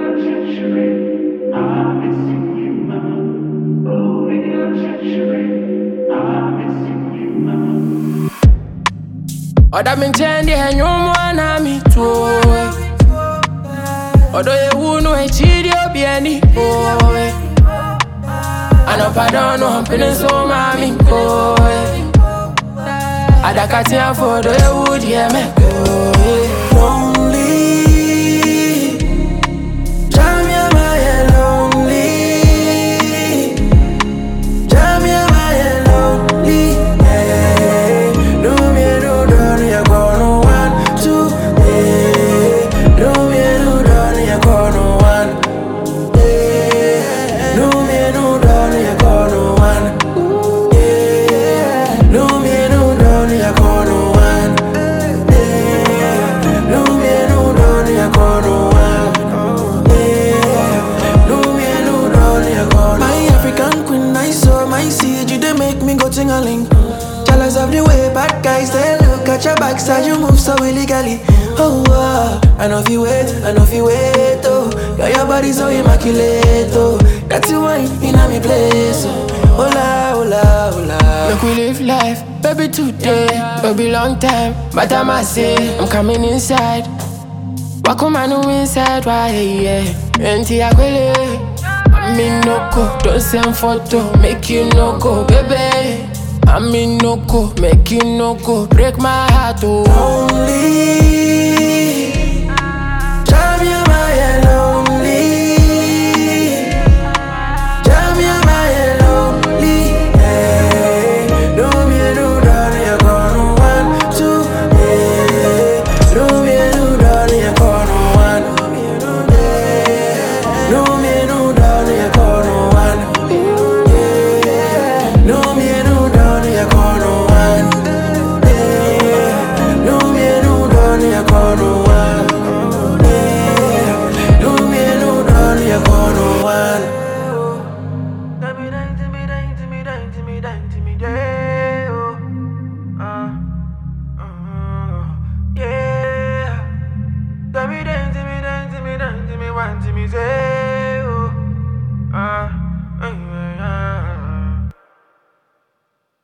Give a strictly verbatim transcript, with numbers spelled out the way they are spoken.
Oda minchendi henyu mwana mitue Odo ye wunu e chidi obieni boy Anopadono hampinin so mami boy Adakati afodo ye wudi ye me boy Lonely Jamia my lonely Jamia my lonely hey. Do me do do ya kono one two hey. Do me do do ya kono one hey. Do me do do ya kono one hey. Do me do do ya kono one hey. Do me do do ya kono one hey. Do me do do ya kono my African queen, I saw my seed, you they make me go ting-a-ling. Jealous of the way bad guys they look at your backside, you move so illegally. Oh, uh, I know if you wait, I know if you wait, oh. Girl, your body so immaculate, oh. That's the wine in a me place, oh. Hola, hola, hola. Make we live life, baby today, baby long time. But I must say, I'm coming inside. Wako manu inside, why, yeah. Enti akwele, I'm in no go. Don't send photo, make you no go, baby. I'm in no go, make you no go. Break my heart, oh. Lonely